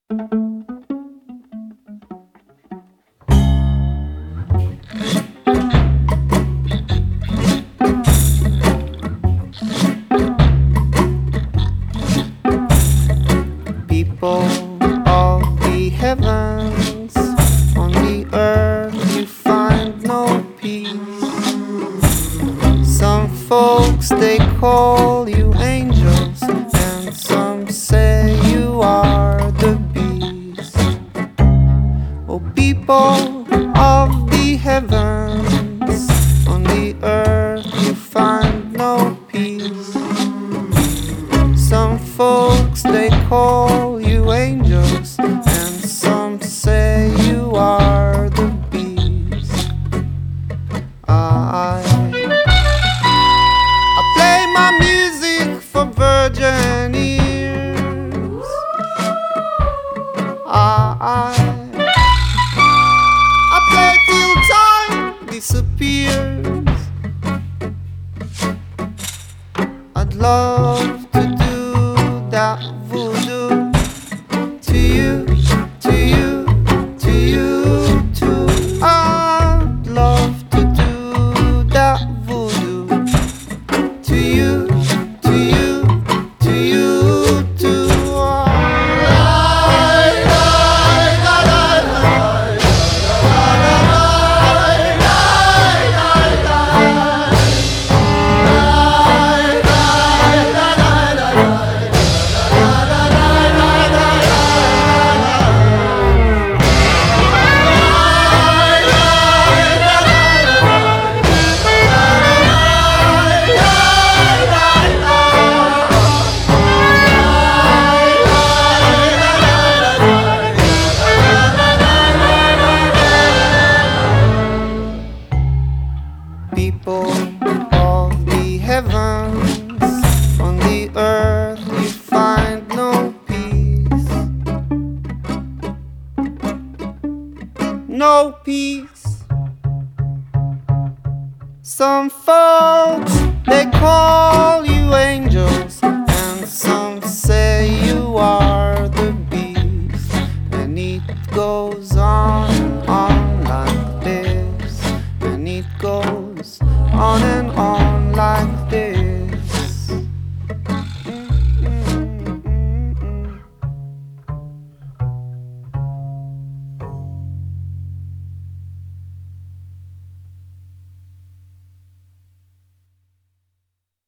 People of the heavens, on the earth you find no peace. Some folks they call you angels, and some say you are the beast. Oh, people of the heavens, on the earth you find no peace. Some folks they call you angels, and some say you are the beast. I play my music for virgin ears. I play till time disappears. I'd love to do that voodoo to you, to you, to you too. I'd love to do that voodoo to you, to you, to you too. People of the heavens, on the earth you find no peace. No peace. Some folks they call you angels,